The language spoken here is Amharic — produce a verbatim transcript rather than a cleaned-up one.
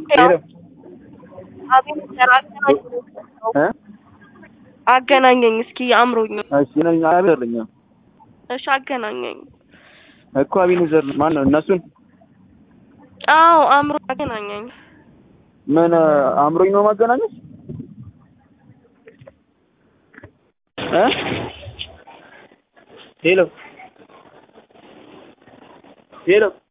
ሄሎ አቤት ተራራኝ እ አገናኘኝ እስኪ አምሮኝ እሺ ነኝ አይደለኝ እሺ አገናኘኝ እኮ አቢኔዘር ማን ነው እነሱን አዎ አምሮ አገናኘኝ ምን አምሮኝ ነው ማገናኘት እ ሄሎ ሄሎ